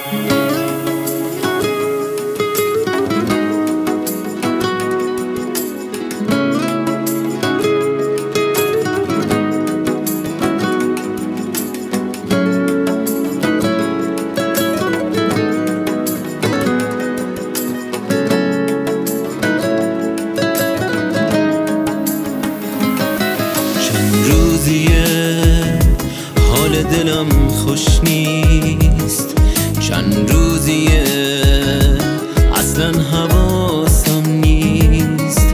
حال دلم خوش نیست، چند روزیه اصلا حواسم نیست.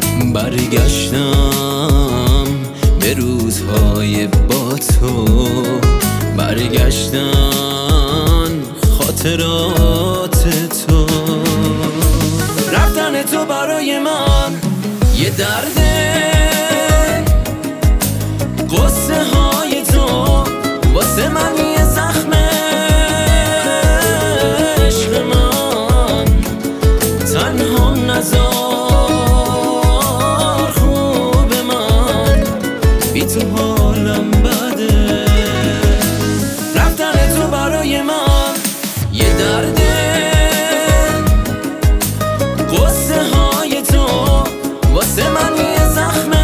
برگشتم به روزهای با تو، برگشتن خاطرات تو. رفتن تو برای من یه درده، قصه های تو واسه من یه زخمه. عشق من تنها نذار، خوب من بی تو حالم بده. رفتن تو برای من یه درده، قصه های تو واسه من یه زخمه.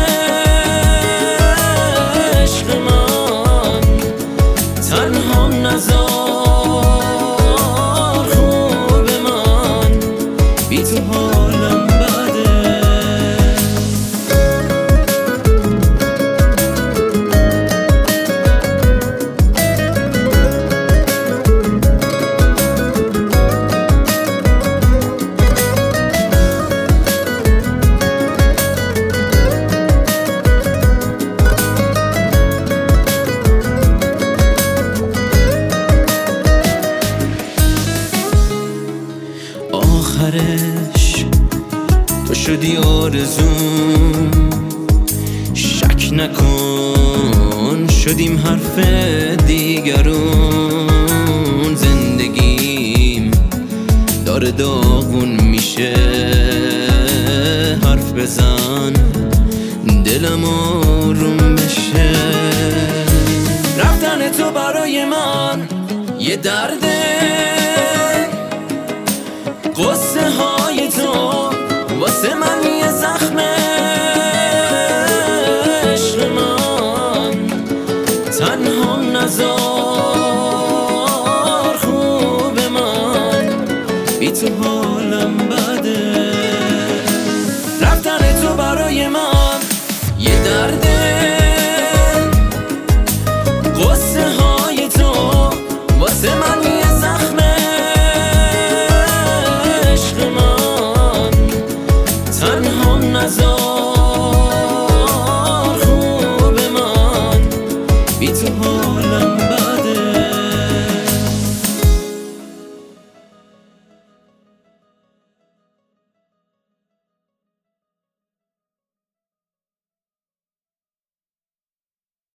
تنها نذار، خوب من بی تو حالم بده. آخرش تو شدی آرزوم، شک نکن شدیم حرف دیگرون. زندگیم داره داغون میشه، حرف بزن دلم آروم بشه. رفتن تو برای من یه درده، قصه های تو واسه من یه زخمه. عشق من تنها نذار، خوب من بی تو حالم بده. رفتن تو برای من یه درده، قصه های تو واسه من یه زخمه. تنها نذار، خوب من بی تو حال